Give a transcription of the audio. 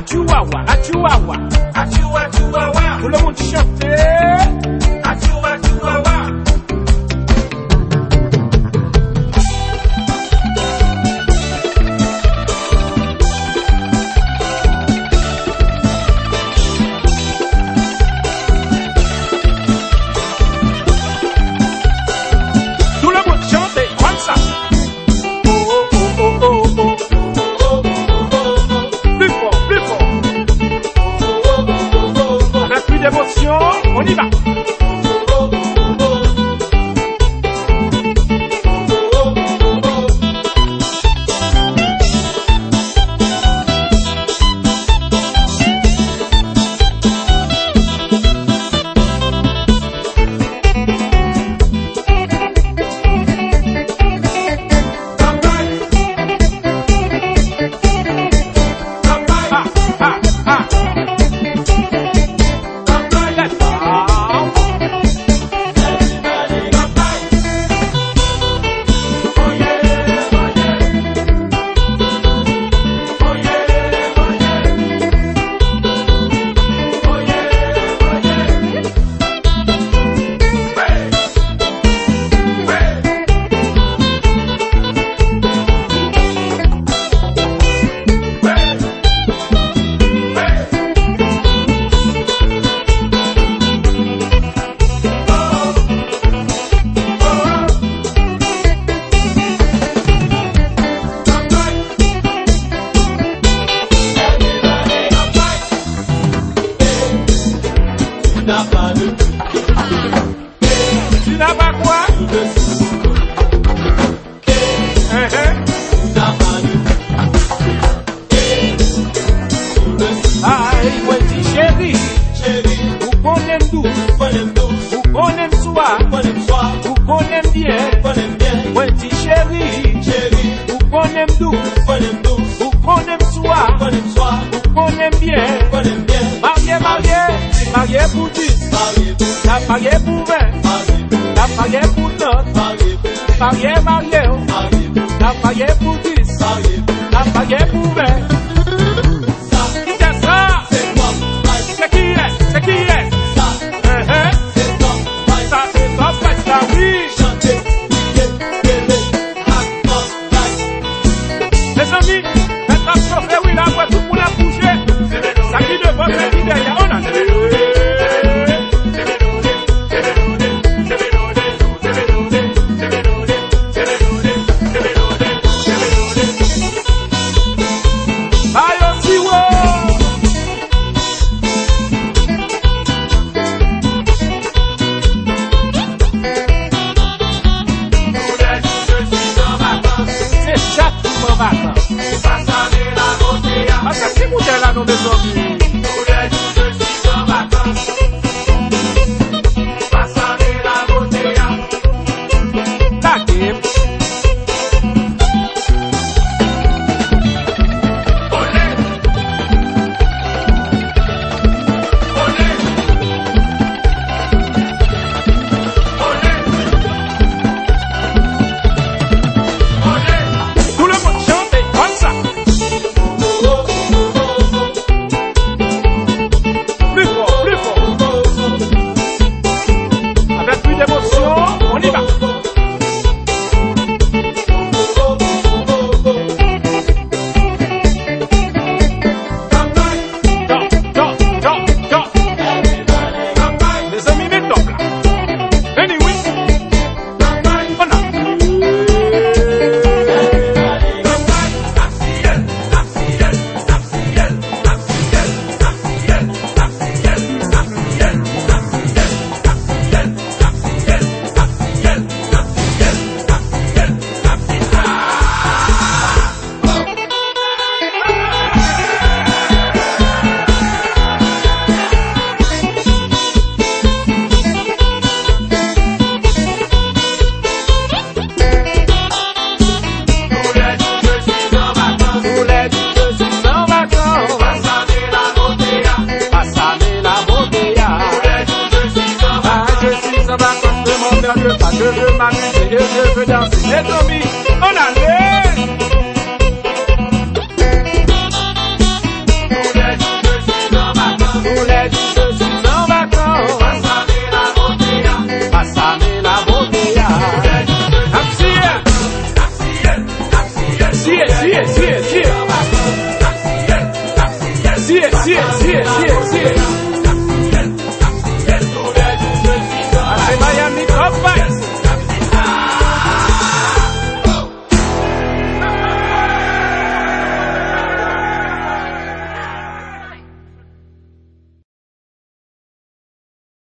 Chihuahua, à Chihuahua. À Chihuahua. Tout le monde chanter. À Chihuahua. Tout le monde chante comme ça. Plus fort, plus fort. Avec plus d'émotion, on y va. Tu n'as pas quoi? Aïe, moi dis chérie, vous connaissez tout, vous connaissez soi, vous connaissez bien, moi dis chérie, vous connaissez tout, vous connaissez soi, vous connaissez bien, marié pour 10, t'as marié pour 20, t'as marié pour 30, marié, t'as marié pour 10, t'as marié pour 20. C'est qui est? Ça c'est top, ça oui. Les amis, maintenant chauffé, oui, la voix, tout pour la bouger. Ça qui devant, c'est qui derrière, on a no me dormi. Pásame la botella. Daqui. Je veux m'amuser, je veux danser. Les amis, on allait. Hace Miami, compa.